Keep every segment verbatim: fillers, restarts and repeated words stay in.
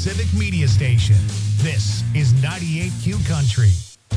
Civic Media Station. This is ninety-eight Q Country.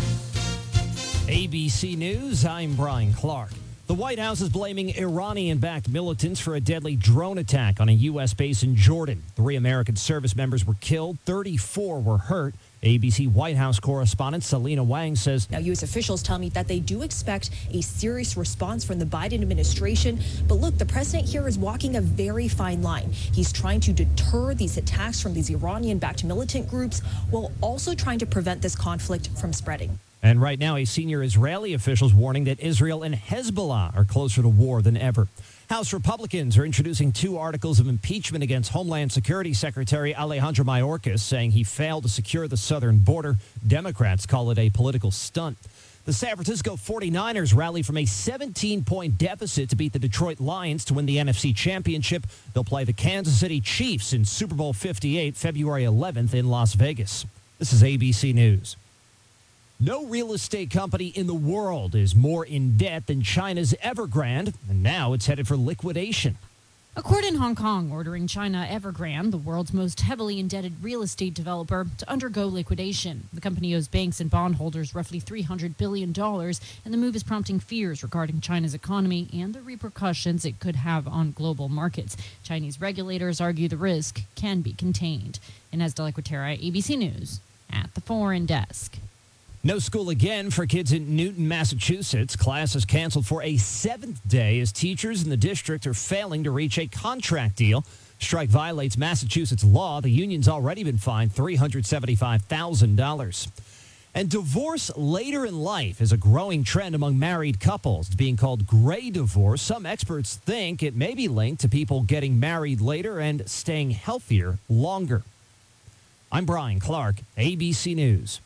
A B C News, I'm Brian Clark. The White House is blaming Iranian-backed militants for a deadly drone attack on a U S base in Jordan. Three American service members were killed, thirty-four were hurt. A B C White House correspondent Selena Wang says, Now, U S officials tell me that they do expect a serious response from the Biden administration. But look, the president here is walking a very fine line. He's trying to deter these attacks from these Iranian-backed militant groups while also trying to prevent this conflict from spreading. And right now, a senior Israeli official is warning that Israel and Hezbollah are closer to war than ever. House Republicans are introducing two articles of impeachment against Homeland Security Secretary Alejandro Mayorkas, saying he failed to secure the southern border. Democrats call it a political stunt. The San Francisco forty-niners rally from a seventeen-point deficit to beat the Detroit Lions to win the N F C Championship. They'll play the Kansas City Chiefs in Super Bowl fifty-eight, February eleventh in Las Vegas. This is A B C News. No real estate company in the world is more in debt than China's Evergrande, and now it's headed for liquidation. A court in Hong Kong ordering China Evergrande, the world's most heavily indebted real estate developer, to undergo liquidation. The company owes banks and bondholders roughly three hundred billion dollars, and the move is prompting fears regarding China's economy and the repercussions it could have on global markets. Chinese regulators argue the risk can be contained. Inez de la Cuetera, A B C News, at the Foreign Desk. No school again for kids in Newton, Massachusetts. Class is canceled for a seventh day as teachers in the district are failing to reach a contract deal. Strike violates Massachusetts law. The union's already been fined three hundred seventy-five thousand dollars. And divorce later in life is a growing trend among married couples. It's being called gray divorce. Some experts think it may be linked to people getting married later and staying healthier longer. I'm Brian Clark, A B C News.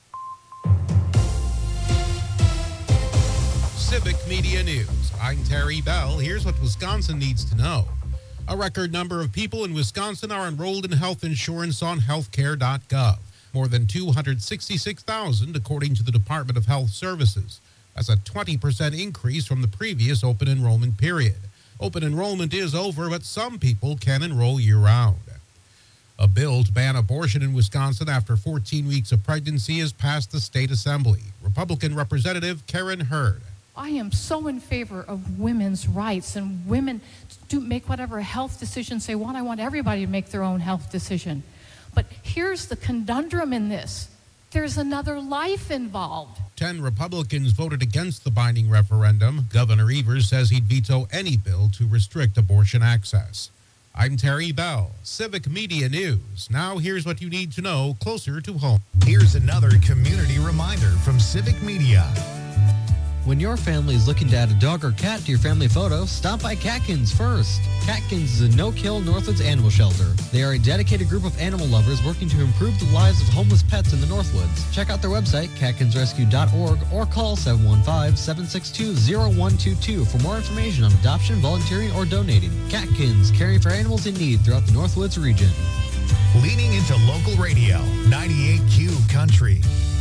Civic Media News. I'm Terry Bell. Here's what Wisconsin needs to know. A record number of people in Wisconsin are enrolled in health insurance on healthcare dot gov. More than two hundred sixty-six thousand, according to the Department of Health Services. That's a twenty percent increase from the previous open enrollment period. Open enrollment is over, but some people can enroll year-round. A bill to ban abortion in Wisconsin after fourteen weeks of pregnancy has passed the state assembly. Republican Representative Karen Hurd. I am so in favor of women's rights and women to make whatever health decisions they want. I want everybody to make their own health decision. But here's the conundrum in this. There's another life involved. Ten Republicans voted against the binding referendum. Governor Evers says he'd veto any bill to restrict abortion access. I'm Terry Bell, Civic Media News. Now here's what you need to know closer to home. Here's another community reminder from Civic Media. When your family is looking to add a dog or cat to your family photo, stop by Catkins first. Catkins is a no-kill Northwoods animal shelter. They are a dedicated group of animal lovers working to improve the lives of homeless pets in the Northwoods. Check out their website, catkins rescue dot org, or call seven one five, seven six two, zero one two two for more information on adoption, volunteering, or donating. Catkins, caring for animals in need throughout the Northwoods region. Leaning into local radio, ninety-eight Q Country.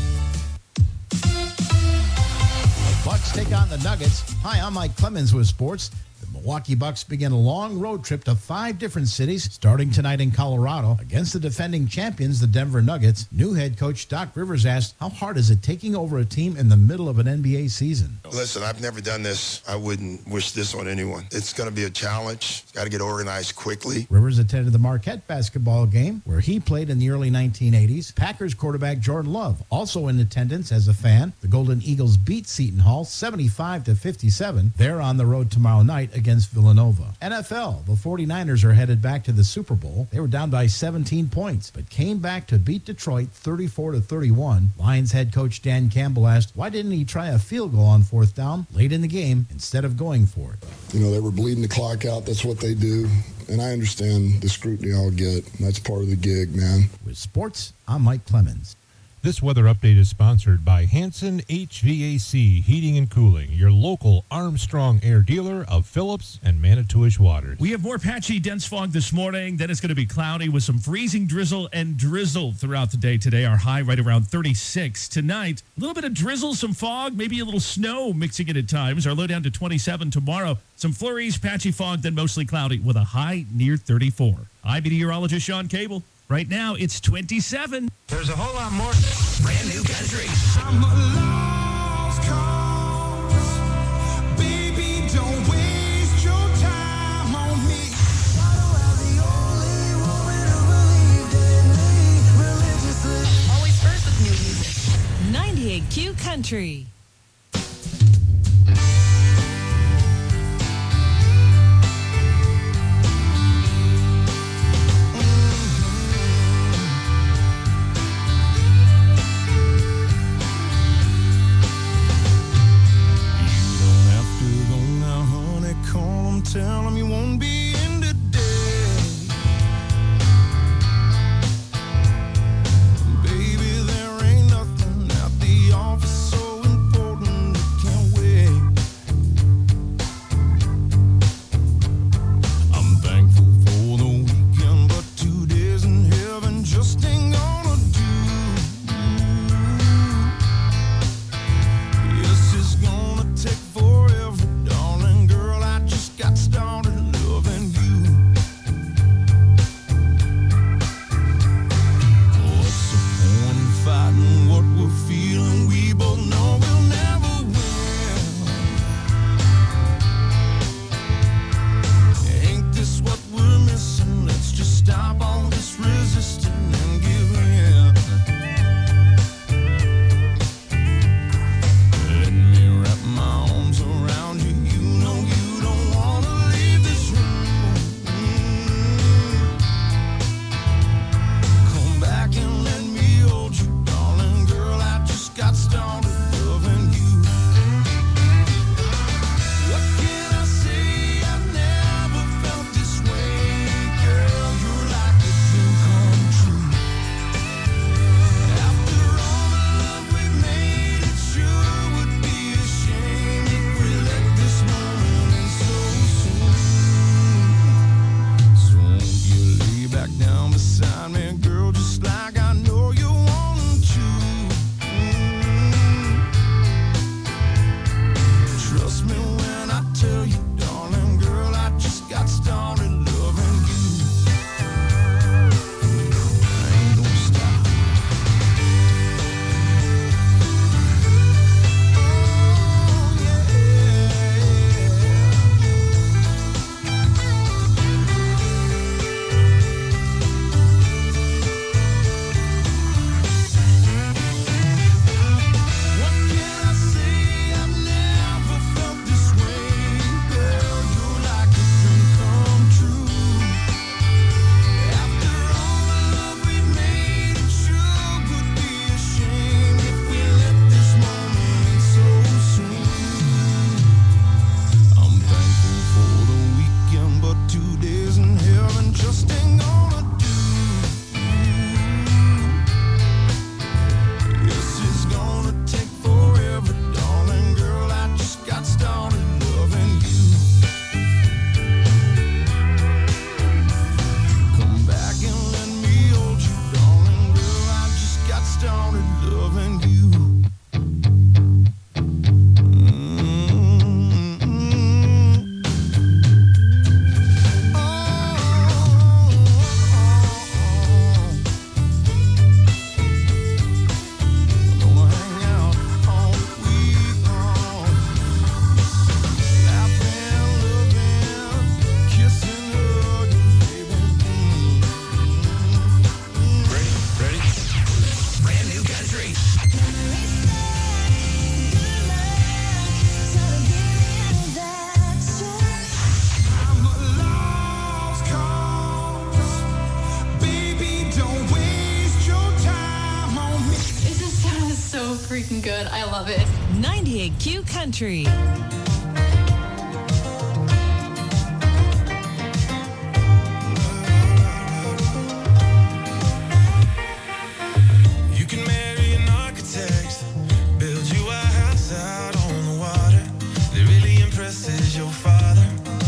Bucks take on the Nuggets. Hi, I'm Mike Clemens with sports. The Milwaukee Bucks begin a long road trip to five different cities, starting tonight in Colorado against the defending champions, the Denver Nuggets. New head coach Doc Rivers asked, how hard is it taking over a team in the middle of an N B A season? Listen, I've never done this. I wouldn't wish this on anyone. It's going to be a challenge. Got to get organized quickly. Rivers attended the Marquette basketball game where he played in the early nineteen eighties. Packers quarterback Jordan Love also in attendance as a fan. The Golden Eagles beat Seton Hall seventy-five to fifty-seven. They're on the road tomorrow night against Villanova. N F L, the forty-niners are headed back to the Super Bowl. They were down by seventeen points, but came back to beat Detroit thirty-four to thirty-one. Lions head coach Dan Campbell asked, why didn't he try a field goal on fourth down late in the game instead of going for it? You know, they were bleeding the clock out. That's what they do. And I understand the scrutiny I'll get. That's part of the gig, man. With sports, I'm Mike Clemens. This weather update is sponsored by Hanson H V A C Heating and Cooling, your local Armstrong Air dealer of Phillips and Manitowish Waters. We have more patchy, dense fog this morning. Then it's going to be cloudy with some freezing drizzle and drizzle throughout the day today. Our high right around thirty-six. Tonight, a little bit of drizzle, some fog, maybe a little snow mixing it at times. Our low down to twenty-seven tomorrow. Some flurries, patchy fog, then mostly cloudy with a high near thirty-four. I'm meteorologist Sean Cable. Right now, it's twenty-seven. There's a whole lot more. Brand new country. I'm a lost cause. Baby, don't waste your time on me. Always first with new music. ninety-eight Q Country. Tell him you won't be in today. Baby, there ain't nothing at the office so important it can't wait. I'm thankful for the weekend, but two days in heaven just ain't gonna do. Yes, it's gonna take forever, darling girl. I just got started loving you. What's the point in fighting what we're feeling? We both know we'll never win. Ain't this what we're missing? Let's just stop all this resisting and give in. Let me wrap my arms around you. You know you don't wanna leave this room. Come back and let me hold you, darling girl. I just got started loving you. What can I say? I've never felt this way, girl. You're like a dream come true. After all the love we've made, it sure would be a shame if we let this moment end so soon. So won't you lay back down beside me, girl, just like I know you want to. Trust me when I tell you, darling girl, I just got started loving you. I ain't gonna stop. Oh, what can I say? I've never felt this way, girl. You're like a dream come true. After all the love we've made, it sure would be a shame if we let this moment end so soon. I'm thankful for the weekend, but two days in heaven just ain't gonna do. Yes, it's gonna take forever, darling girl. I just got started loving you. Come back and let me hold you, darling girl. I just got started loving you. Gonna hang out all week long, laughing, loving, kissing, hugging, baby. Ready? Ready? Brand new country. I'm a lost cause. Baby, don't waste your time on me. This just sounds so freaking good. I love it. ninety-eight Q Country. You can marry an architect, build you a house out on the water that really impresses your father.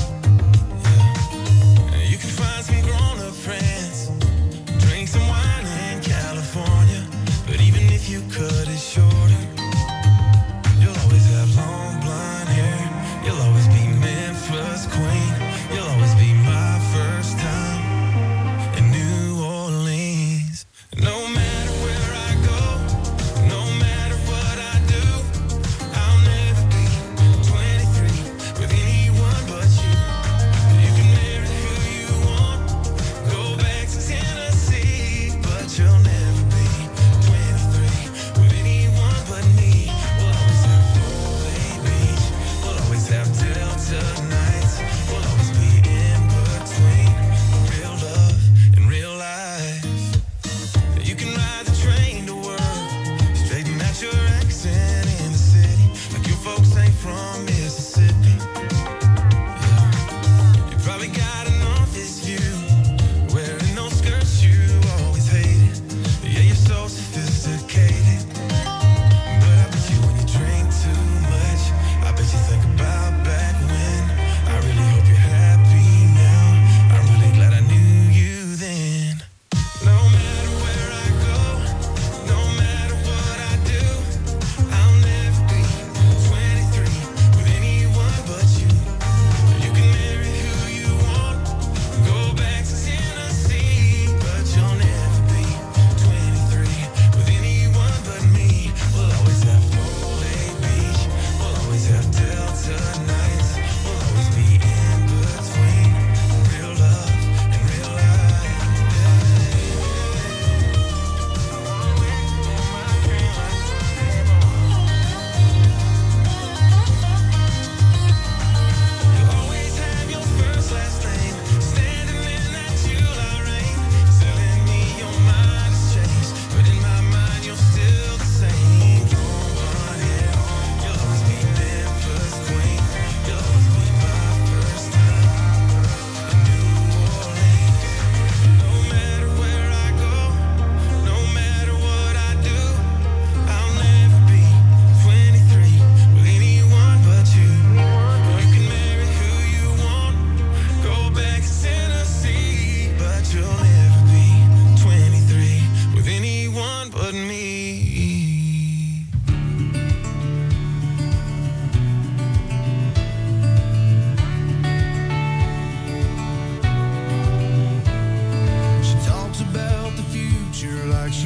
Yeah. And you can find some grown-up friends, drink some wine in California. But even if you cut it shorter, you'll always have long blonde hair.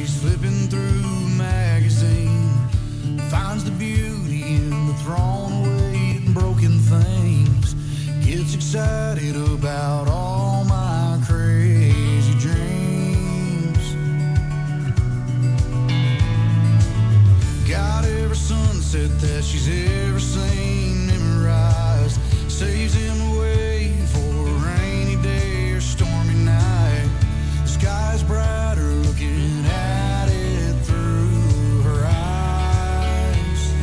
She's flipping through a magazine, finds the beauty in the thrown away and broken things, gets excited about all my crazy dreams. Got every sunset that she's ever seen memorized, saves him away for a rainy day or stormy night. The sky's brighter looking at it through her eyes.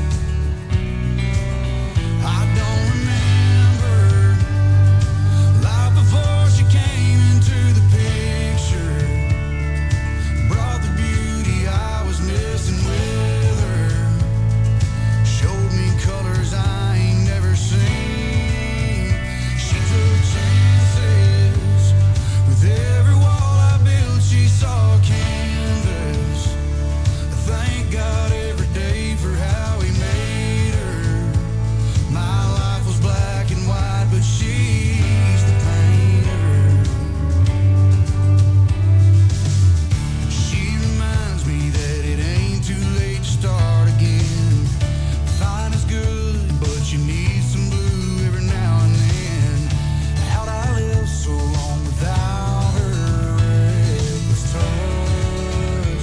I don't remember life before she came into the picture, brought the beauty I was missing with her, showed me colors I ain't never seen. She took chances with every wall I built. She saw canvas. I thank God every day for how he made her. My life was black and white, but she's the painter. She reminds me that it ain't too late to start again. Fine is good, but you need some blue every now and then. How'd I live so long without her reckless touch?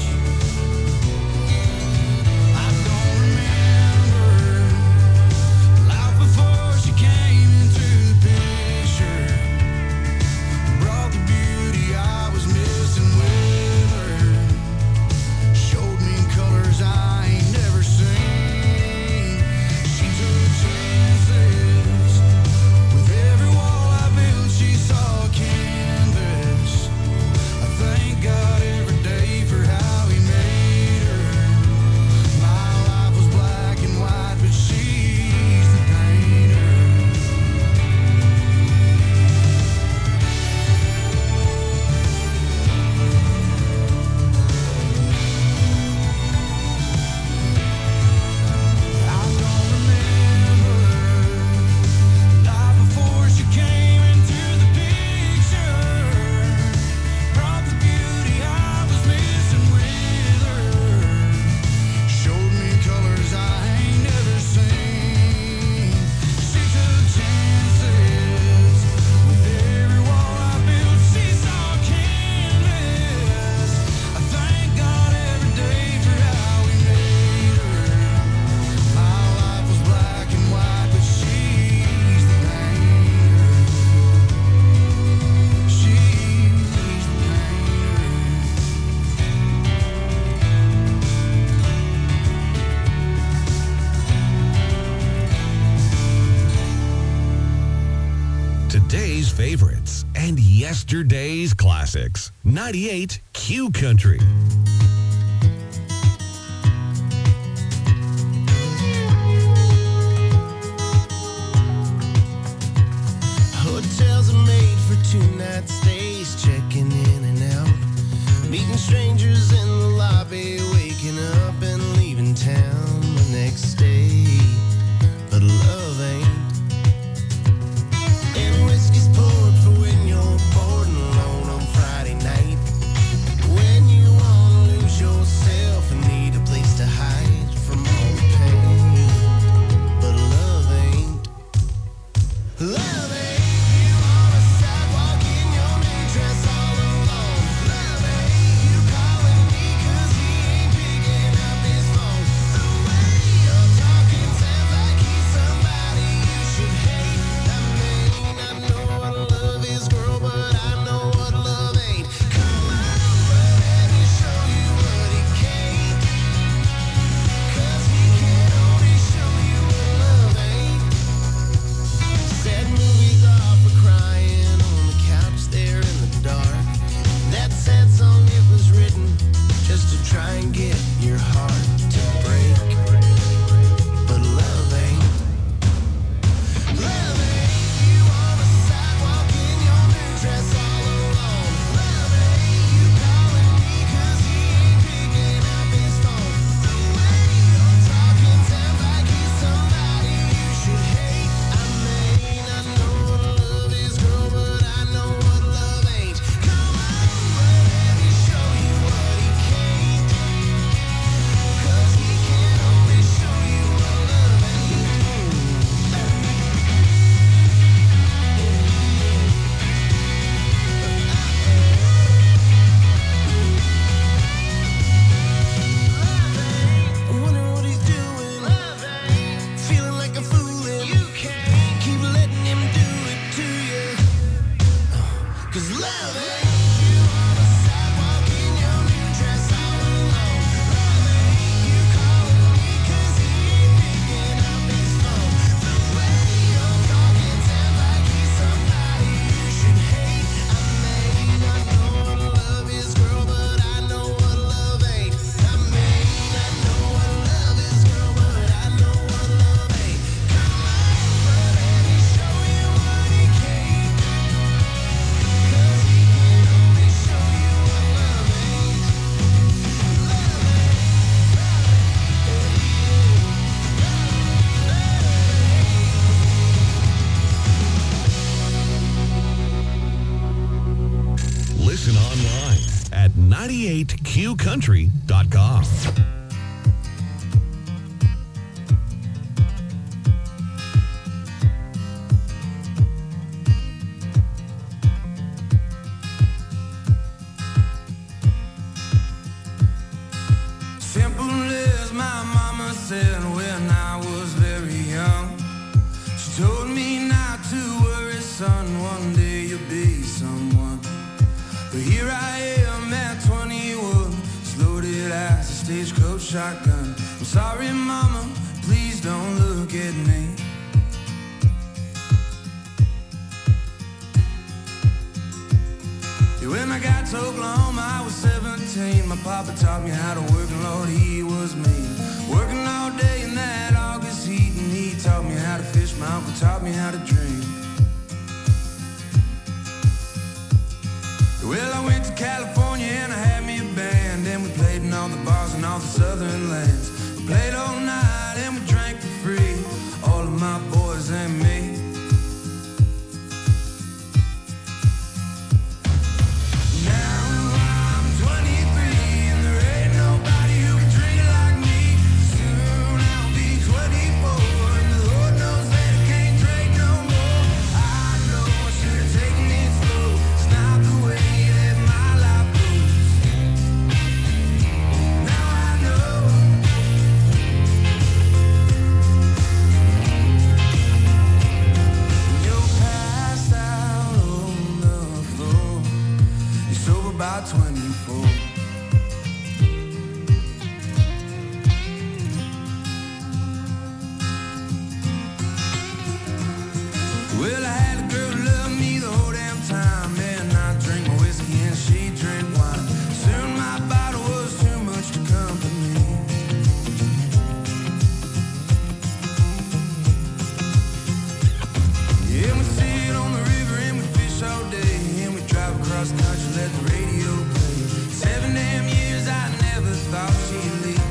I don't remember life before she came into the picture, brought the beauty I was missing with her, showed me colors I ain't never seen. She took chances with every wall I built. She saw canvas. I thank God every day for how he made her. My life was black and white, but she's the painter. I don't remember life before she came into the picture, brought the beauty I was missing with her, showed me colors I ain't never seen. She took chances with every wall I built. She saw canvas. I thank God every day for how he made her. My life was black and white, but she's the painter. She's the Today's favorites and yesterday's classics. ninety-eight Q Country. Hotels are made for two-night stays, checking in and out, meeting strangers in the lobby, waking up and leaving town the next day. But love ain't. And whiskey's poured for when you're bored and alone on Friday night, when you wanna lose yourself and need a place to hide from all the pain. But love ain't. Love ain't. You on a sidewalk in your new dress all alone. Love ain't. You calling me ninety-eight Q country dot com. Simple as my mama said when I was very young. She told me not to worry, son, one day you'll be someone. But here I am at twenty-one, it's loaded as a stagecoach shotgun. I'm sorry, mama, please don't look at me. When I got to Oklahoma, I was seventeen. My papa taught me how to work, and Lord, he was mean. Working all day in that August heat, and he taught me how to fish. My uncle taught me how to drink. Well, I went to California and I had me a band, and we played in all the bars in all the southern lands. We played all night and we drank for free, all of my boys and me. About twenty-four. Well, I had a girl who loved me the whole damn time, and I drank my whiskey and she drank wine. Soon my bottle was too much to company. Yeah, we sit on the river and we fish all day, and we drive across the country, let the radio play. Seven damn years I never thought she'd leave.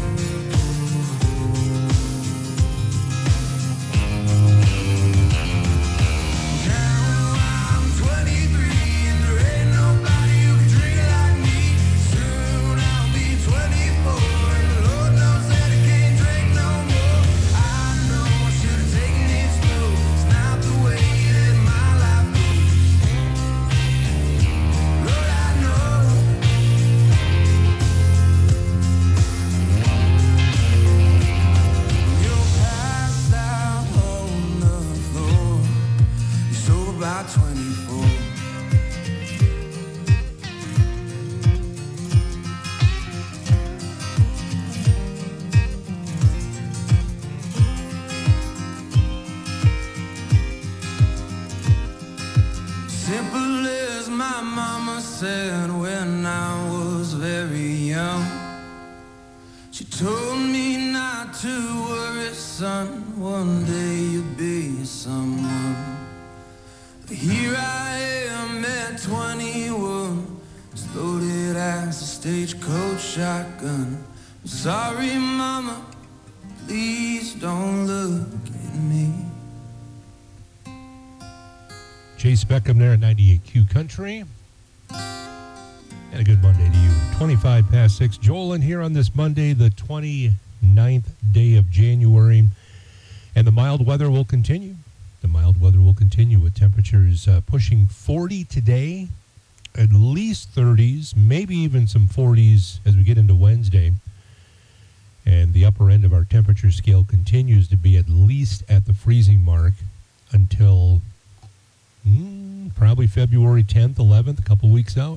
Now I'm twenty-three and there ain't nobody who can drink like me. Soon I'll be twenty-four and the Lord knows that I can't drink no more. I know I should have taken it slow. It's not the way that my life goes. Lord, I know. You're passed out on the floor. You're sober by twenty-four. Simple as my mama said when I was very young. She told me not to worry, son, one day you'll be someone. But here I am at twenty-one, as loaded as a stagecoach shotgun. I'm sorry, mama, please don't look at me. Chase Beckham there at ninety-eight Q Country. And a good Monday to you. twenty-five past six. Joel in here on this Monday, the twenty-ninth day of January. And the mild weather will continue. The mild weather will continue with temperatures uh, pushing forty today, at least thirties, maybe even some forties as we get into Wednesday. And the upper end of our temperature scale continues to be at least at the freezing mark until Mm, probably February tenth, eleventh, a couple weeks out.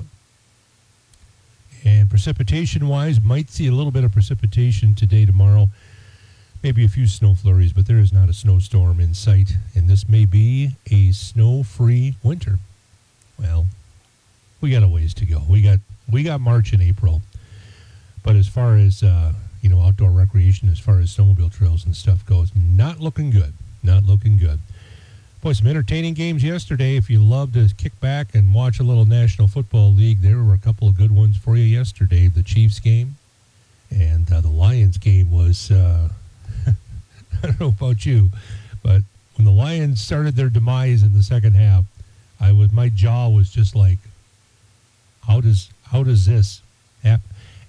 And precipitation-wise, might see a little bit of precipitation today, tomorrow. Maybe a few snow flurries, but there is not a snowstorm in sight. And this may be a snow-free winter. Well, we got a ways to go. We got we got March and April. But as far as, uh, you know, outdoor recreation, as far as snowmobile trails and stuff goes, not looking good. Not looking good. Boy, some entertaining games yesterday. If you love to kick back and watch a little National Football League, there were a couple of good ones for you yesterday. The Chiefs game and uh, the Lions game was, uh, I don't know about you, but when the Lions started their demise in the second half, I was my jaw was just like, how does how does this happen?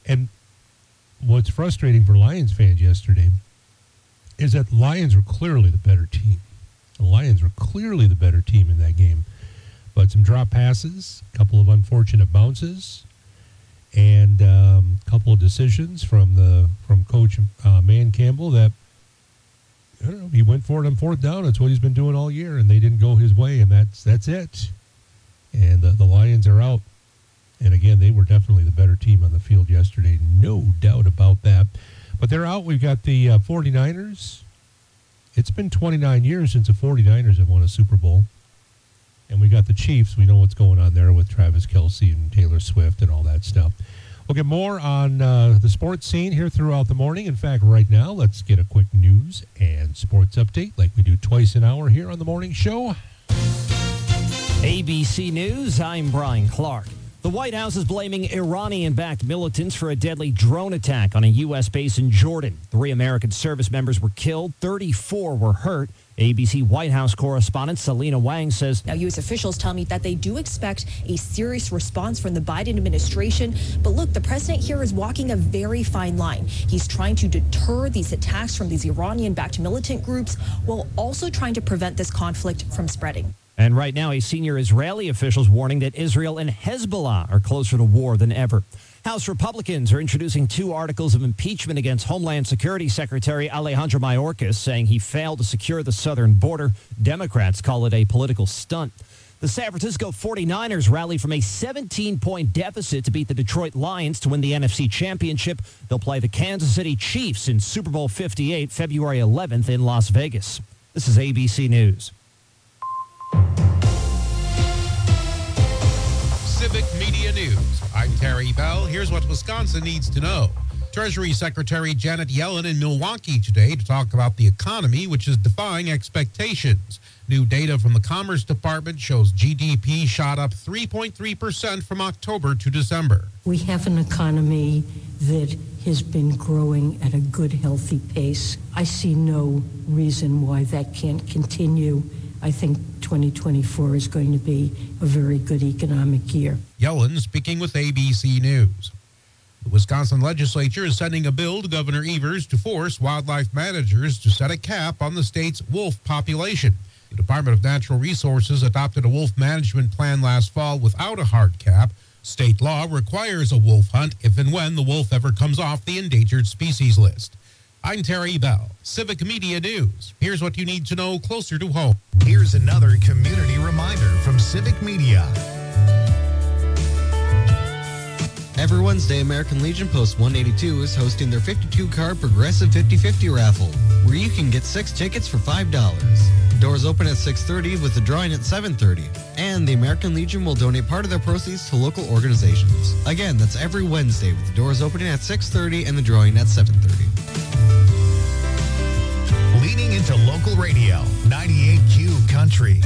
And what's frustrating for Lions fans yesterday is that the Lions were clearly the better team. The Lions were clearly the better team in that game. But some drop passes, a couple of unfortunate bounces, and a um, couple of decisions from the from Coach uh, Man Campbell that, I don't know, he went for it on fourth down. That's what he's been doing all year, and they didn't go his way, and that's that's it. And uh, the Lions are out. And again, they were definitely the better team on the field yesterday, no doubt about that. But they're out. We've got the uh, 49ers. It's been twenty-nine years since the 49ers have won a Super Bowl. And we got the Chiefs. We know what's going on there with Travis Kelce and Taylor Swift and all that stuff. We'll get more on uh, the sports scene here throughout the morning. In fact, right now, let's get a quick news and sports update like we do twice an hour here on the morning show. A B C News, I'm Brian Clark. The White House is blaming Iranian-backed militants for a deadly drone attack on a U S base in Jordan. Three American service members were killed. thirty-four were hurt. A B C White House correspondent Selena Wang says, now, U S officials tell me that they do expect a serious response from the Biden administration. But look, the president here is walking a very fine line. He's trying to deter these attacks from these Iranian-backed militant groups while also trying to prevent this conflict from spreading. And right now, a senior Israeli official is warning that Israel and Hezbollah are closer to war than ever. House Republicans are introducing two articles of impeachment against Homeland Security Secretary Alejandro Mayorkas, saying he failed to secure the southern border. Democrats call it a political stunt. The San Francisco forty-niners rally from a seventeen-point deficit to beat the Detroit Lions to win the N F C Championship. They'll play the Kansas City Chiefs in Super Bowl fifty-eight, February eleventh in Las Vegas. This is A B C News. Civic Media News. I'm Terry Bell. Here's what Wisconsin needs to know. Treasury Secretary Janet Yellen in Milwaukee today to talk about the economy, which is defying expectations. New data from the Commerce Department shows G D P shot up three point three percent from October to December. We have an economy that has been growing at a good, healthy pace. I see no reason why that can't continue. I think twenty twenty-four is going to be a very good economic year. Yellen speaking with A B C News. The Wisconsin legislature is sending a bill to Governor Evers to force wildlife managers to set a cap on the state's wolf population. The Department of Natural Resources adopted a wolf management plan last fall without a hard cap. State law requires a wolf hunt if and when the wolf ever comes off the endangered species list. I'm Terry Bell, Civic Media News. Here's what you need to know closer to home. Here's another community reminder from Civic Media. Every Wednesday, American Legion Post one eighty-two is hosting their fifty-two card Progressive fifty-fifty raffle, where you can get six tickets for five dollars. Doors open at six thirty with the drawing at seven thirty. And the American Legion will donate part of their proceeds to local organizations. Again, that's every Wednesday with the doors opening at six thirty and the drawing at seven thirty. Leading into local radio, ninety-eight Q Country.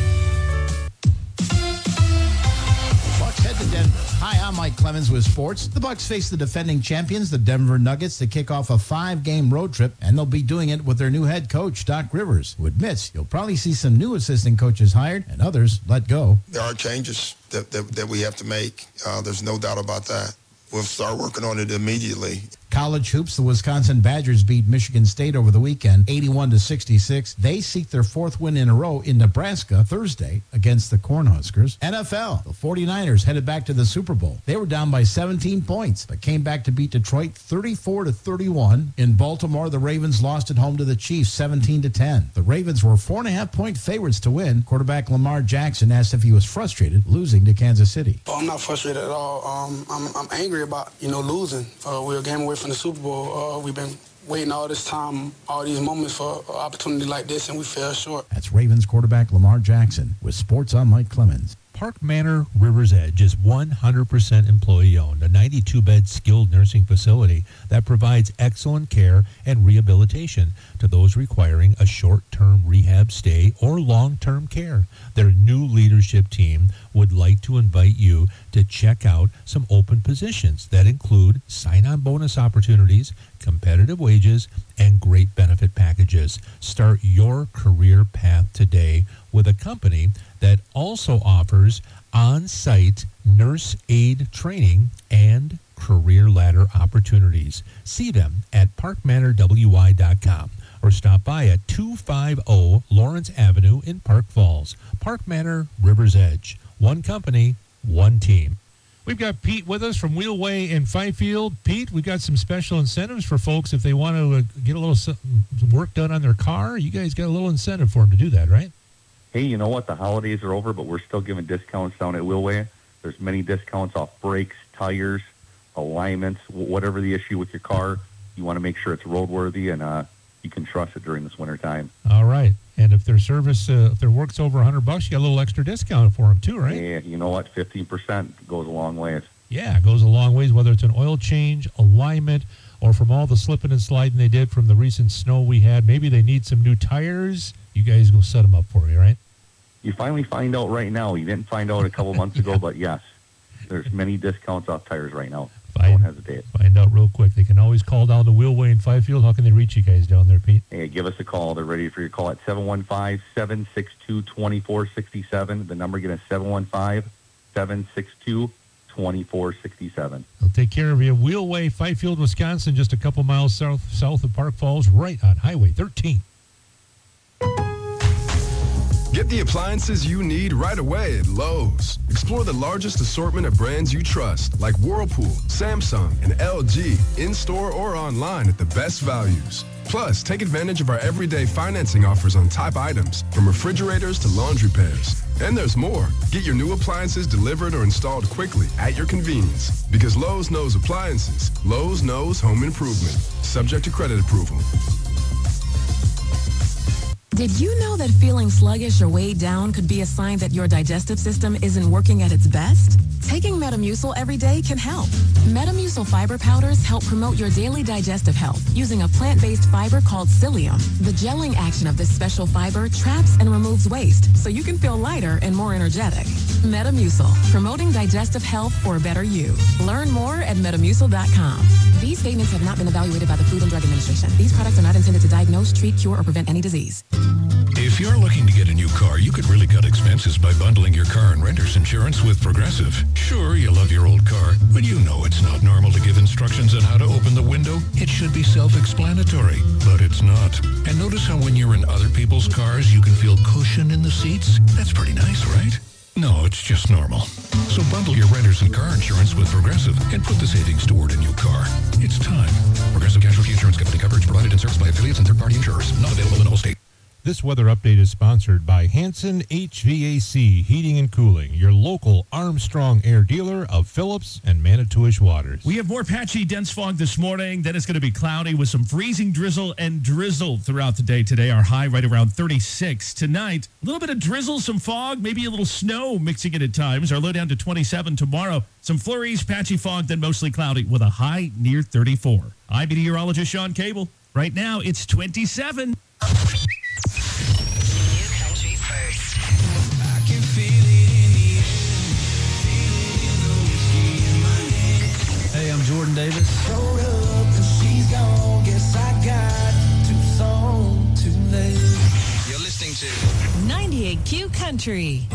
Bucks head to Denver. Hi, I'm Mike Clemens with sports. The Bucks face the defending champions, the Denver Nuggets, to kick off a five-game road trip, and they'll be doing it with their new head coach, Doc Rivers, who admits you'll probably see some new assistant coaches hired and others let go. There are changes that, that, that we have to make. Uh, there's no doubt about that. We'll start working on it immediately. College hoops, the Wisconsin Badgers beat Michigan State over the weekend, eighty-one to sixty-six. They seek their fourth win in a row in Nebraska Thursday against the Cornhuskers. N F L, the forty-niners headed back to the Super Bowl. They were down by seventeen points, but came back to beat Detroit thirty-four to thirty-one. In Baltimore, the Ravens lost at home to the Chiefs seventeen to ten. The Ravens were four and a half point favorites to win. Quarterback Lamar Jackson asked if he was frustrated losing to Kansas City. Oh, I'm not frustrated at all. Um, I'm, I'm angry about, you know, losing. Uh, we're a game away from the Super Bowl. Uh, we've been waiting all this time, all these moments for an opportunity like this, and we fell short. That's Ravens quarterback Lamar Jackson with Sports on Mike Clemens. Park Manor River's Edge is one hundred percent employee-owned, a ninety-two bed skilled nursing facility that provides excellent care and rehabilitation to those requiring a short-term rehab stay or long-term care. Their new leadership team would like to invite you to check out some open positions that include sign-on bonus opportunities, competitive wages, and great benefit packages. Start your career path today with a company that also offers on-site nurse aid training and career ladder opportunities. See them at park manor w y dot com or stop by at two fifty Lawrence Avenue in Park Falls. Park Manor, River's Edge. One company, one team. We've got Pete with us from Wheelway in Fifield. Pete, we've got some special incentives for folks if they want to uh, get a little some work done on their car. You guys got a little incentive for them to do that, right? Hey, you know what? The holidays are over, but we're still giving discounts down at Wheelway. There's many discounts off brakes, tires, alignments, whatever the issue with your car. You want to make sure it's roadworthy and uh, you can trust it during this winter time. All right. And if their service, uh, if their work's over one hundred bucks, you got a little extra discount for them too, right? Yeah, you know what? fifteen percent goes a long ways. Yeah, it goes a long ways, whether it's an oil change, alignment, or from all the slipping and sliding they did from the recent snow we had. Maybe they need some new tires. You guys go set them up for you, right? You finally find out right now. You didn't find out a couple months ago, but yes, there's many discounts off tires right now. Find, Don't hesitate. Find out real quick. They can always call down to Wheelway in Fifield. How can they reach you guys down there, Pete? Hey, give us a call. They're ready for your call at seven one five, seven six two, two four six seven. The number again is seven one five, seven six two, two four six seven. They'll take care of you. Wheelway, Fifield, Wisconsin, just a couple miles south south of Park Falls, right on Highway thirteen. Get the appliances you need right away at Lowe's. Explore the largest assortment of brands you trust, like Whirlpool, Samsung, and L G, in-store or online at the best values. Plus, take advantage of our everyday financing offers on top items, from refrigerators to laundry pairs. And there's more. Get your new appliances delivered or installed quickly at your convenience. Because Lowe's knows appliances. Lowe's knows home improvement. Subject to credit approval. Did you know that feeling sluggish or weighed down could be a sign that your digestive system isn't working at its best? Taking Metamucil every day can help. Metamucil fiber powders help promote your daily digestive health using a plant-based fiber called psyllium. The gelling action of this special fiber traps and removes waste so you can feel lighter and more energetic. Metamucil, promoting digestive health for a better you. Learn more at metamucil dot com. These statements have not been evaluated by the Food and Drug Administration. These products are not intended to diagnose, treat, cure, or prevent any disease. If you're looking to get a new car, you could really cut expenses by bundling your car and renter's insurance with Progressive. Sure, you love your old car, but you know it's not normal to give instructions on how to open the window. It should be self-explanatory, but it's not. And notice how when you're in other people's cars, you can feel cushion in the seats? That's pretty nice, right? No, it's just normal. So bundle your renter's and car insurance with Progressive and put the savings toward a new car. It's time. Progressive Casualty Insurance Company. Coverage provided and serviced by affiliates and third-party insurers. Not available in all states. This weather update is sponsored by Hanson H V A C Heating and Cooling, your local Armstrong Air dealer of Phillips and Manitowish Waters. We have more patchy, dense fog this morning. Then it's going to be cloudy with some freezing drizzle and drizzle throughout the day today. Our high right around thirty-six. Tonight, a little bit of drizzle, some fog, maybe a little snow mixing in at times. Our low down to twenty-seven tomorrow. Some flurries, patchy fog, then mostly cloudy with a high near thirty-four. I'm meteorologist Sean Cable. Right now, it's twenty-seven. Hey, I'm Jordan Davis. Hold up, 'cause she's gone. Guess I got too soon, too late. You're listening to ninety-eight Q Country.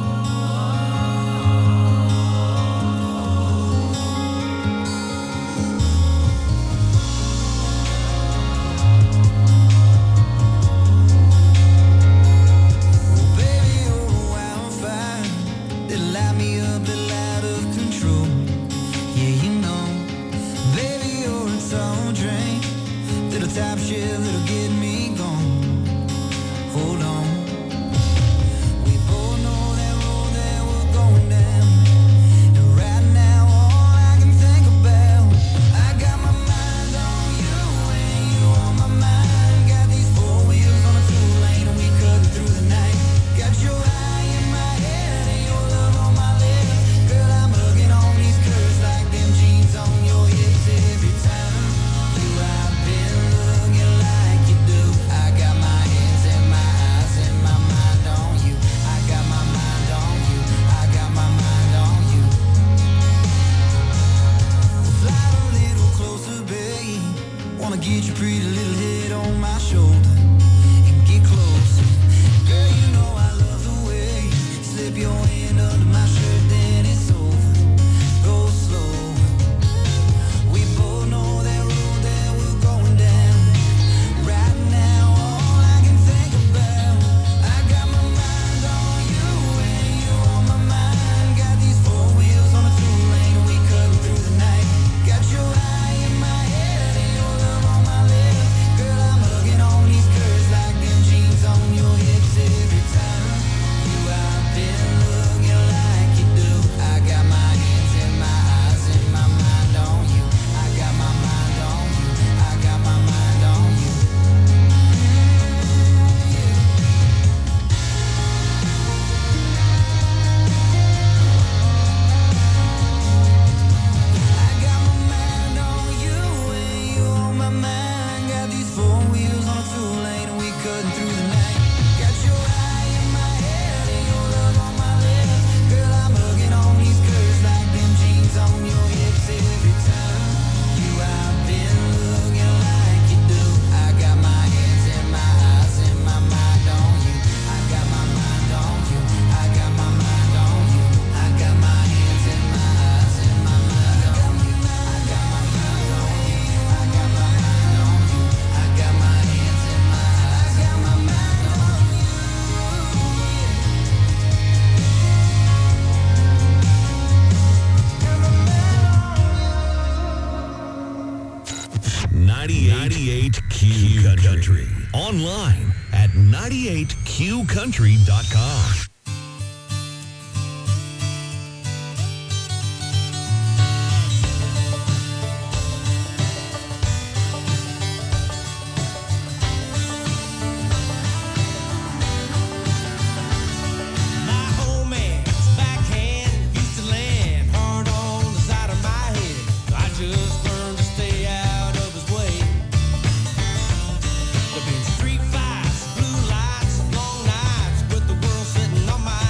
Top shit that'll get me gone. Hold on. We both know that road that we're going down. And right now, all I can think about, I got my mind on you and you on my mind. Got these four wheels on a two lane and we cutting through the night. Got your eye in my head and your love on my lips. Girl, I'm hugging on these curves like them jeans on your hips every time. You I've been looking like you do. I got my hands and my eyes and my mind on you. I got my mind on you. I got my mind on you. Slide a little closer, babe. Wanna get your pretty little head on my shoulder and get closer. Girl, you know I love the way you slip your hand under my shirt, then it's over. Go slow. ninety-eight Q Country. Online at ninety-eight Q country dot com. Street fights, blue lights, long nights, but the world sitting on my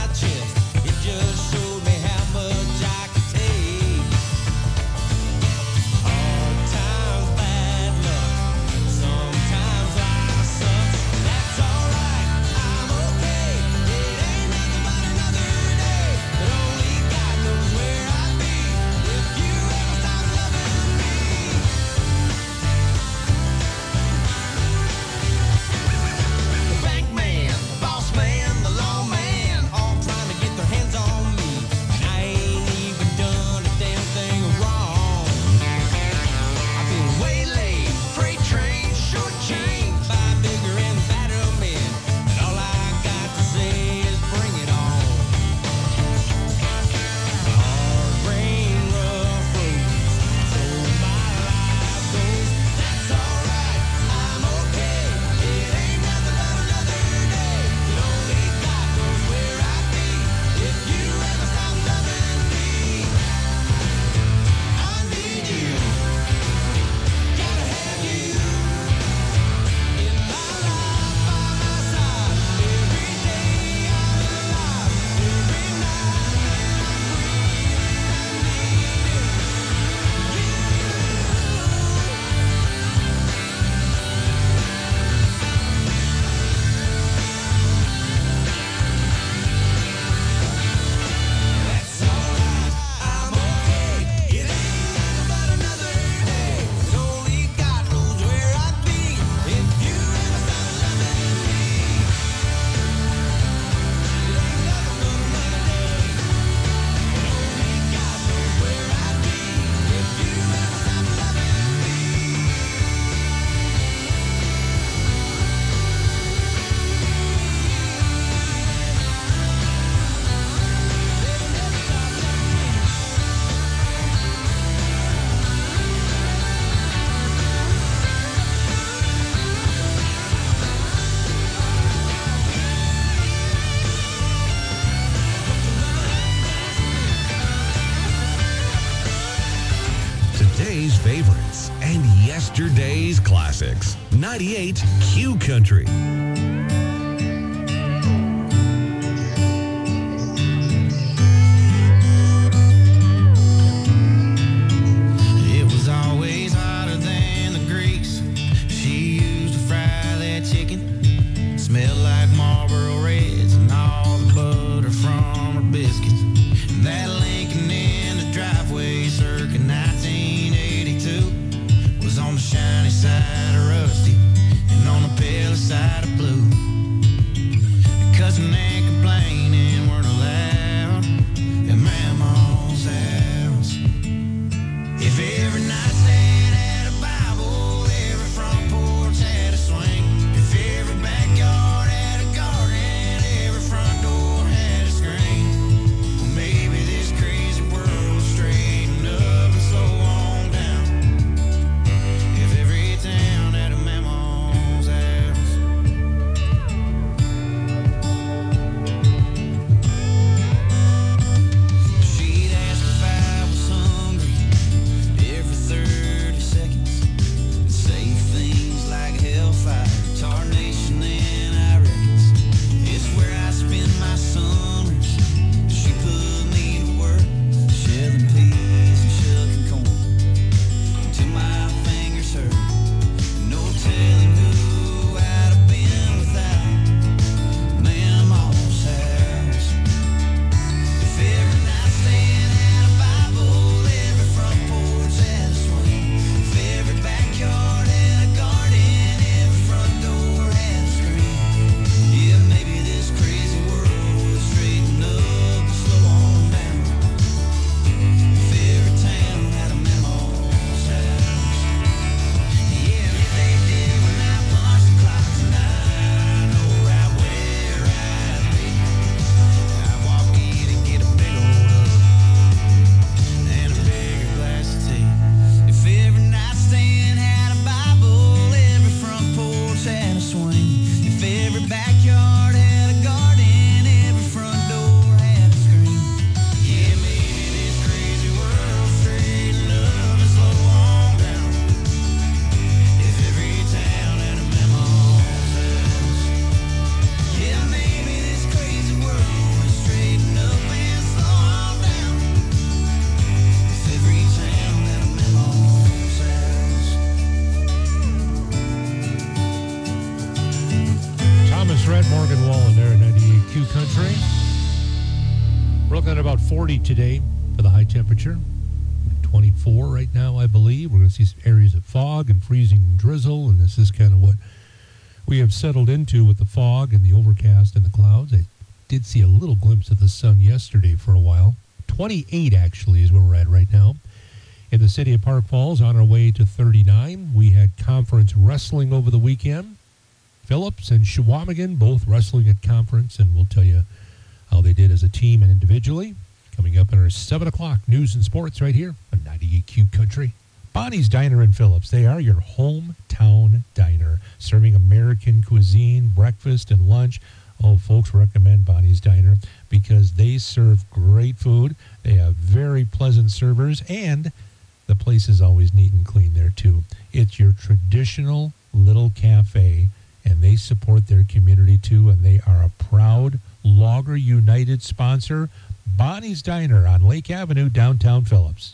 today's favorites and yesterday's classics. ninety-eight Q Country. It was always hotter than the grease she used to fry that chicken. Smelled like Marlboro Reds and all the butter from her biscuits. And that Lincoln in the driveway circa nineteen eighty-two was on the shiny side of rusty and on the pale side of blue. Cussing and complaining weren't allowed at Mama's house. If every nightstand had a Bible, every front porch had a swing. If every backyard had a garden, every front door had a screen. Well, maybe this crazy world would straighten up and slow on down. If every town had a Mama's house. Q Country. We're looking at about forty today for the high temperature. twenty-four right now, I believe. We're going to see some areas of fog and freezing drizzle, and this is kind of what we have settled into with the fog and the overcast and the clouds. I did see a little glimpse of the sun yesterday for a while. twenty-eight, actually, is where we're at right now. In the city of Park Falls, on our way to thirty-nine. We had conference wrestling over the weekend. Phillips and Shawamigan both wrestling at conference, and we'll tell you how they did as a team and individually. Coming up in our seven o'clock news and sports right here on ninety-eight Q Country. Bonnie's Diner in Phillips. They are your hometown diner, serving American cuisine, breakfast, and lunch. Oh, folks recommend Bonnie's Diner because they serve great food. They have very pleasant servers, and the place is always neat and clean there, too. It's your traditional little cafe, and they support their community, too, and they are a proud Logger United sponsor. Bonnie's Diner on Lake Avenue, downtown Phillips.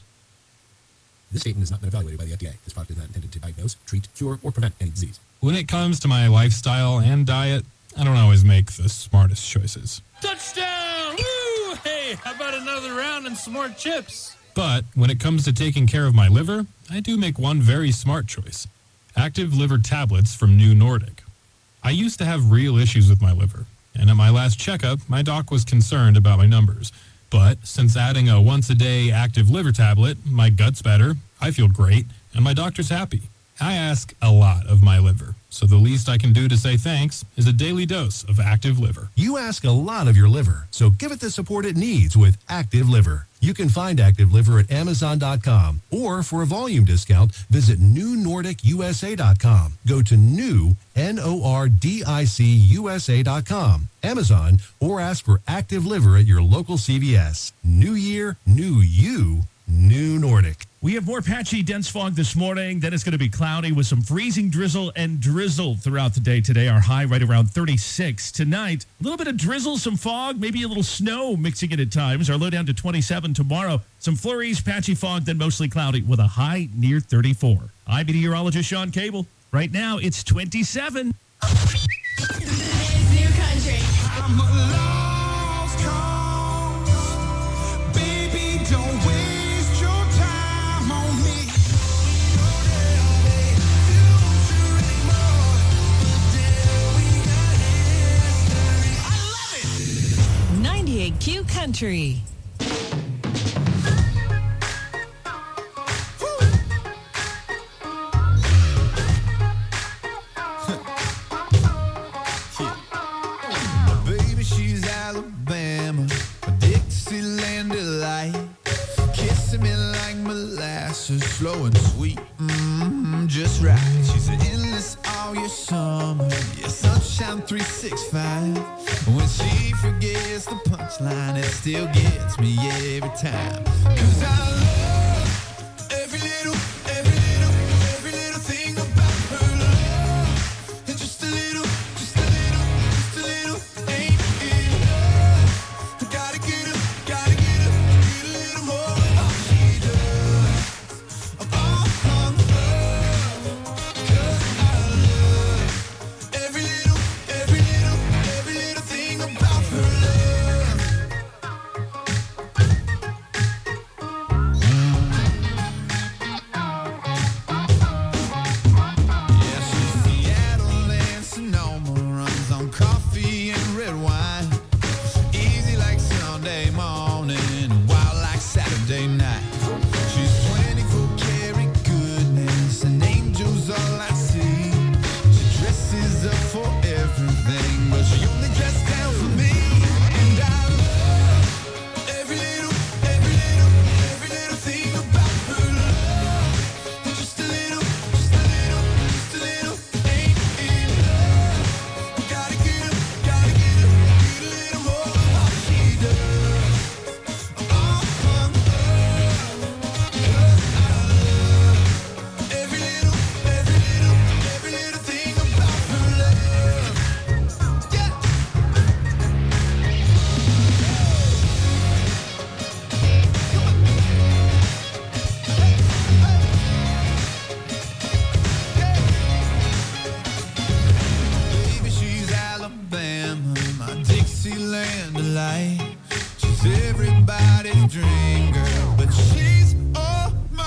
This statement has not been evaluated by the F D A. This product is not intended to diagnose, treat, cure, or prevent any disease. When it comes to my lifestyle and diet, I don't always make the smartest choices. Touchdown! Woo! Hey, how about another round and some more chips? But when it comes to taking care of my liver, I do make one very smart choice. Active Liver Tablets from New Nordic. I used to have real issues with my liver, and at my last checkup, my doc was concerned about my numbers. But since adding a once-a-day Active Liver Tablet, my gut's better, I feel great, and my doctor's happy. I ask a lot of my liver, so the least I can do to say thanks is a daily dose of Active Liver. You ask a lot of your liver, so give it the support it needs with Active Liver. You can find Active Liver at Amazon dot com, or for a volume discount, visit New Nordic U S A dot com. Go to new, N O R D I C U S A dot com, Amazon, or ask for Active Liver at your local C V S. New year, new you, New Nordic. We have more patchy, dense fog this morning. Then it's going to be cloudy with some freezing drizzle and drizzle throughout the day today. Our high right around thirty-six. Tonight, a little bit of drizzle, some fog, maybe a little snow mixing in at times. Our low down to twenty-seven tomorrow. Some flurries, patchy fog, then mostly cloudy with a high near thirty-four. I'm meteorologist Sean Cable. Right now, it's twenty-seven. Today's new country. I'm a lost cause. Baby, don't waste your time on me. ninety-eight Q Country. Baby, she's Alabama, a Dixieland delight. Kissing me like molasses, slow and sweet, mm-hmm, just right. She's an endless all year summer, yeah, sunshine three sixty-five. When she forgets the punchline, it still gets me every time. 'Cause I love every little, every little, every little thing about her love. And just a little, just a little, just a little ain't enough. I gotta get her, gotta get her, get a little more of all she does. I'm all on love. 'Cause I love every little, every little, every little thing about her love. life. She's everybody's dream girl, but she's all mine.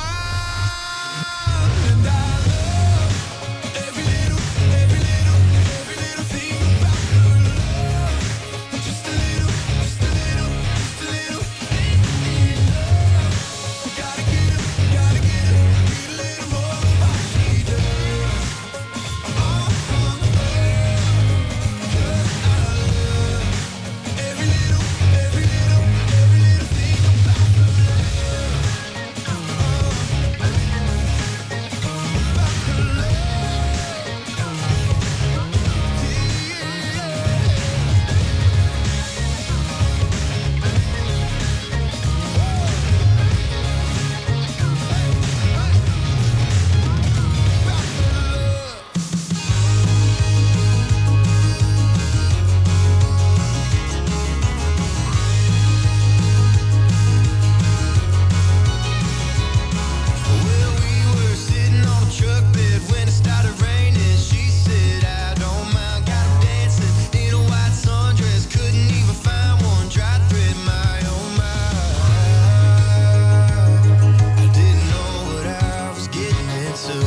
And I love every little, every little, every little thing about her love. Just a little, just a little, just a little thing in love. Gotta get her, gotta get her, need a little more of what she does. Oh, from her, 'cause I love every little, every little, every little thing about her love. Oh, about her love. Well, we were sitting on a truck bed when it started raining. She said, I don't mind, got her dancing in a white sundress. Couldn't even find one dry thread, my oh my. I didn't know what I was getting into.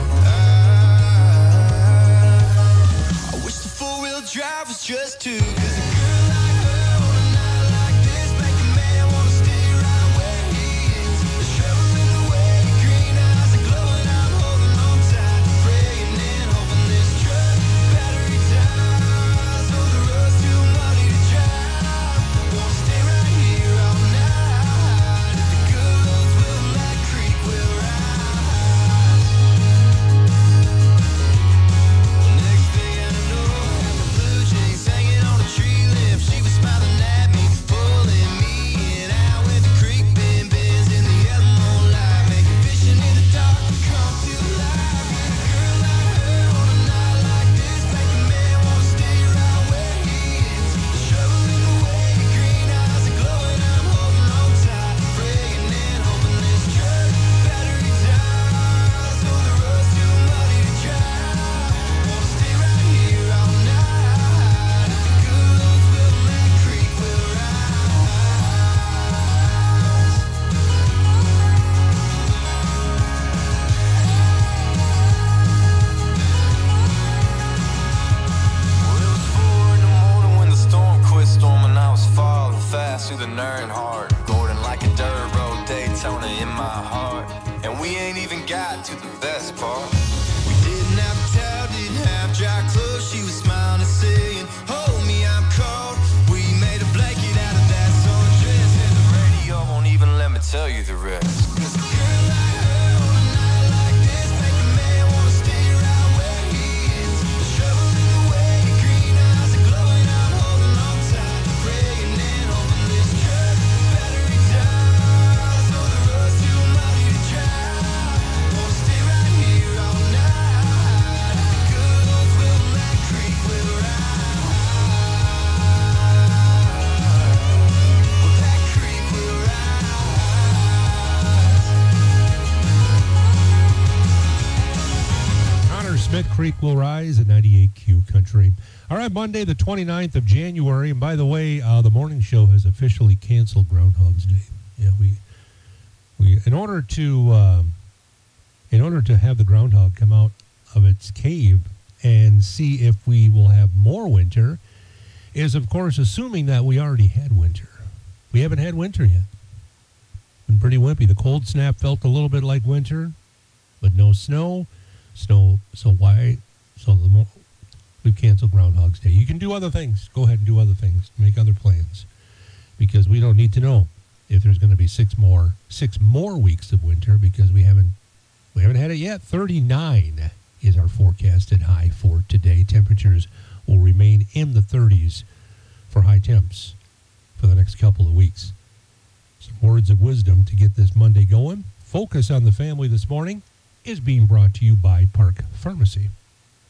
I, I wish the four-wheel drive was just two. 'Cause a girl like her on a night like this make a man wanna stay right where he is. The shovel in the way, green eyes are glowing. I'm holding on tight, praying and hoping this truck battery dies. Oh, the road's too muddy to drive. Wanna stay right here all night. If the good Lord's will, that creek will rise. Next thing I know, the blue jays hanging on a tree limb. She was smiling at me, pulling me in out with the creek bend bends in the yellow moonlight, making vision in the dark come to life. And a girl like her on a night like this make a man wanna stay right where he is. The shovel in the way, green eyes are glowing. I'm holding on tight, praying and hoping this truck battery dies. Oh, the road's too muddy to drive. Wanna stay right here all night. If the good Lord's will, that creek will rise. Well, it was four in the morning when the storm quit storming. I was falling fast through the Nern hard, Gordon like a dirt road, Daytona in my heart. And we ain't even got to the best part. We didn't have a towel, didn't have dry clothes. She was smiling and saying, hold me, I'm cold. We made a blanket out of that sundress, and the radio won't even let me tell you the rest. 'Cause a girl like her on a night like this make a man wanna stay right where he is. The shovel in the way, green eyes are glowing. I'm holding on tight, praying and hoping this truck battery dies. Oh, the road's too muddy to drive. Wanna stay right here all night. If the good Lord's will, that creek will rise. Well, that creek will rise. Connor Smith, Creek Will Rise at ninety-eight Q Country. All right, Monday, the twenty-ninth of January. And by the way, uh, the morning show has officially canceled Groundhog's Day. Yeah, we, we in order to um, in order to have the groundhog come out of its cave and see if we will have more winter, is of course assuming that we already had winter. We haven't had winter yet. Been pretty wimpy. The cold snap felt a little bit like winter, but no snow. Snow. So why? So the more we've canceled Groundhog's Day. You can do other things. Go ahead and do other things. Make other plans, because we don't need to know if there's going to be six more six more weeks of winter, because we haven't we haven't had it yet. thirty-nine is our forecasted high for today. Temperatures will remain in the thirties for high temps for the next couple of weeks. Some words of wisdom to get this Monday going. Focus on the Family this morning is being brought to you by Park Pharmacy.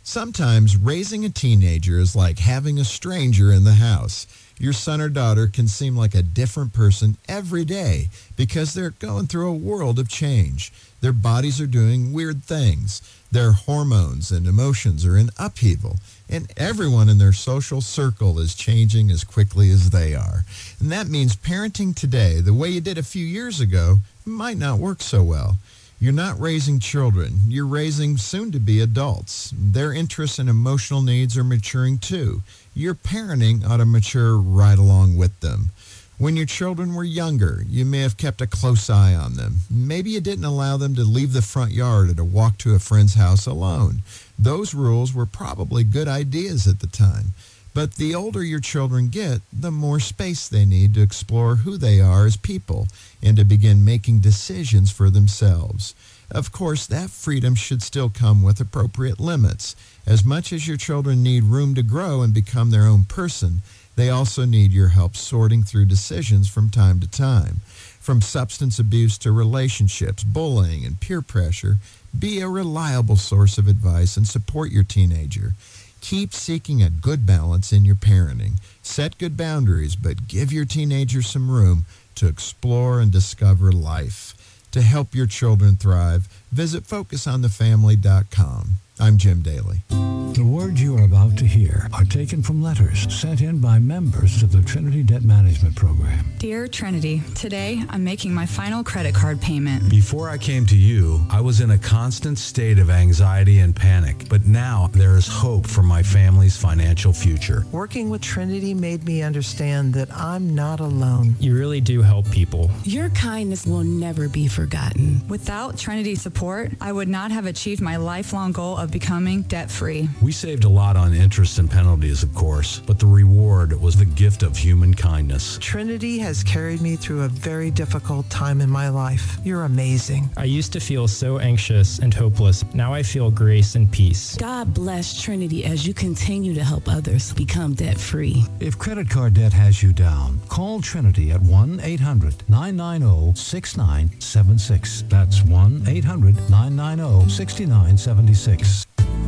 Sometimes raising a teenager is like having a stranger in the house. Your son or daughter can seem like a different person every day because they're going through a world of change. Their bodies are doing weird things. Their hormones and emotions are in upheaval, and everyone in their social circle is changing as quickly as they are. And that means parenting today, the way you did a few years ago, might not work so well. You're not raising children. You're raising soon-to-be adults. Their interests and emotional needs are maturing too. Your parenting ought to mature right along with them. When your children were younger, you may have kept a close eye on them. Maybe you didn't allow them to leave the front yard or to walk to a friend's house alone. Those rules were probably good ideas at the time. But the older your children get, the more space they need to explore who they are as people and to begin making decisions for themselves. Of course, that freedom should still come with appropriate limits. As much as your children need room to grow and become their own person, they also need your help sorting through decisions from time to time. From substance abuse to relationships, bullying, and peer pressure, be a reliable source of advice and support your teenager. Keep seeking a good balance in your parenting. Set good boundaries, but give your teenager some room to explore and discover life. To help your children thrive, visit focus on the family dot com. I'm Jim Daly. The words you are about to hear are taken from letters sent in by members of the Trinity Debt Management Program. Dear Trinity, today I'm making my final credit card payment. Before I came to you, I was in a constant state of anxiety and panic, but now there is hope for my family's financial future. Working with Trinity made me understand that I'm not alone. You really do help people. Your kindness will never be forgotten. Without Trinity's support, I would not have achieved my lifelong goal of becoming debt-free. We saved a lot on interest and penalties, of course, but the reward was the gift of human kindness. Trinity has carried me through a very difficult time in my life. You're amazing. I used to feel so anxious and hopeless. Now I feel grace and peace. God bless Trinity as you continue to help others become debt-free. If credit card debt has you down, call Trinity at one eight hundred nine nine zero six nine seven six. That's one eight hundred nine nine zero six nine seven six.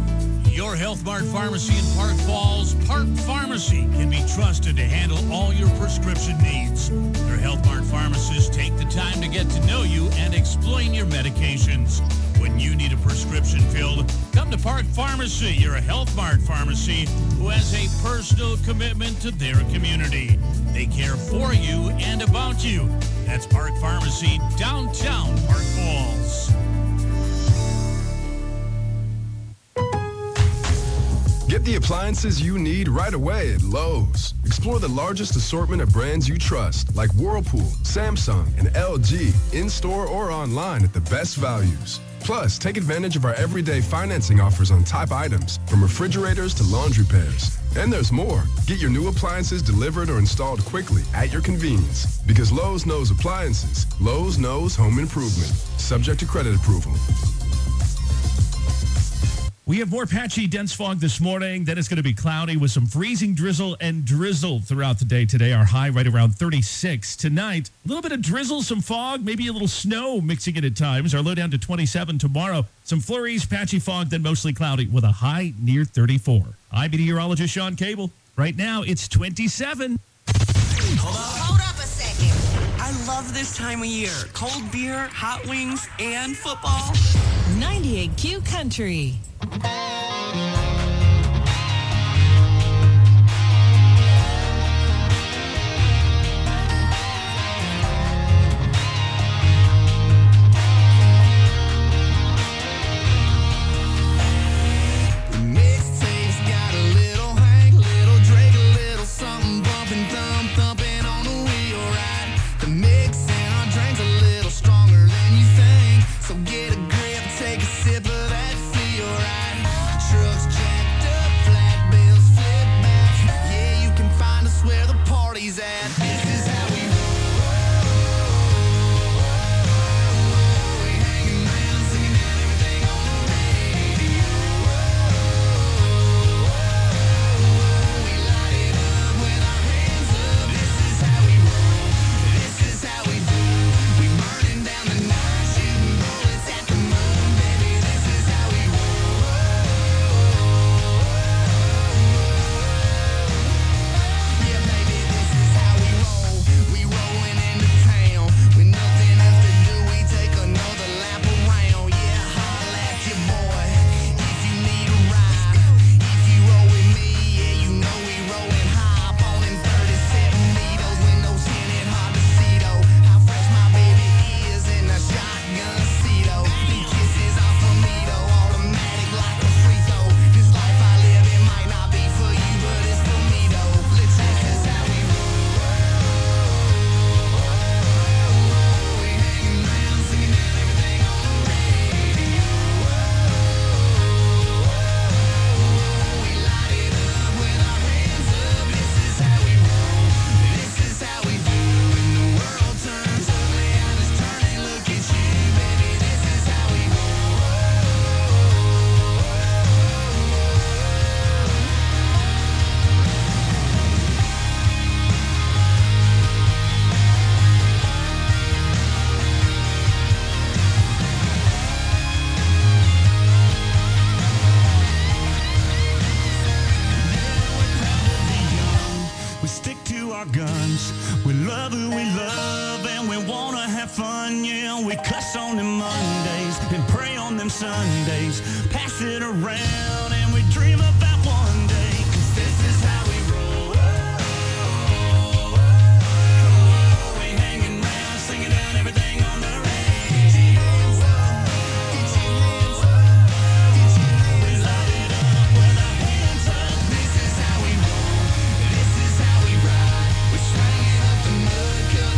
Your Health Mart Pharmacy in Park Falls, Park Pharmacy, can be trusted to handle all your prescription needs. Your Health Mart pharmacists take the time to get to know you and explain your medications. When you need a prescription filled, come to Park Pharmacy, your Health Mart pharmacy, who has a personal commitment to their community. They care for you and about you. That's Park Pharmacy, downtown Park Falls. Get the appliances you need right away at Lowe's. Explore the largest assortment of brands you trust, like Whirlpool, Samsung, and L G, in-store or online at the best values. Plus, take advantage of our everyday financing offers on top items, from refrigerators to laundry pairs. And there's more. Get your new appliances delivered or installed quickly at your convenience. Because Lowe's knows appliances. Lowe's knows home improvement. Subject to credit approval. We have more patchy, dense fog this morning. Then it's going to be cloudy with some freezing drizzle and drizzle throughout the day today. Our high right around thirty-six. Tonight, a little bit of drizzle, some fog, maybe a little snow mixing in at times. Our low down to twenty-seven tomorrow. Some flurries, patchy fog, then mostly cloudy with a high near thirty-four. I'm meteorologist Sean Cable. Right now, it's twenty-seven. Hold up. Hold up a second. I love this time of year. Cold beer, hot wings, and football. ninety-eight Q Country. friends. We love who we love and we wanna have fun, yeah. We cuss on them Mondays and pray on them Sundays. Pass it around and we dream about